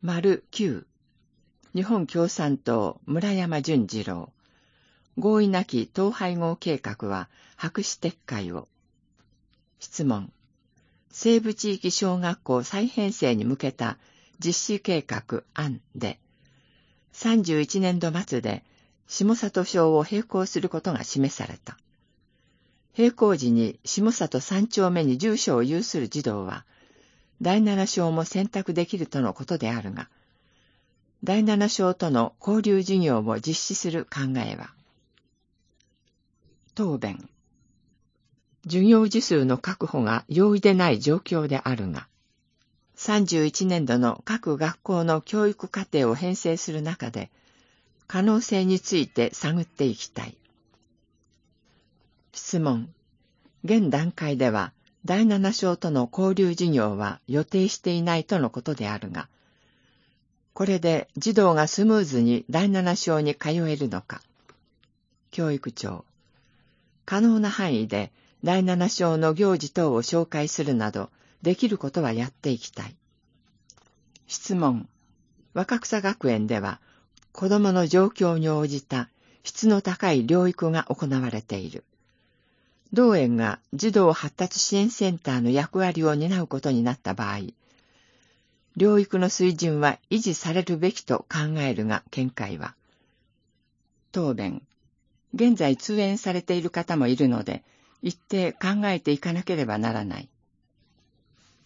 9、日本共産党村山淳二郎、合意なき統廃合計画は白紙撤回を。質問。西部地域小学校再編成に向けた実施計画案で、31年度末で下里小を閉校することが示された。閉校時に下里3丁目に住所を有する児童は、第7小も選択できるとのことであるが、第7小との交流事業を実施する考えは。答弁。授業時数の確保が容易でない状況であるが、31年度の各学校の教育課程を編成する中で、可能性について探っていきたい。質問。現段階では、第7小との交流事業は予定していないとのことであるが、これで児童がスムーズに第7小に通えるのか。教育長。可能な範囲で第7小の行事等を紹介するなど、できることはやっていきたい。質問。若草学園では、子どもの状況に応じた質の高い療育が行われている。同園が児童発達支援センターの役割を担うことになった場合、療育の水準は維持されるべきと考えるが見解は。答弁。現在通園されている方もいるので、一定考えていかなければならない。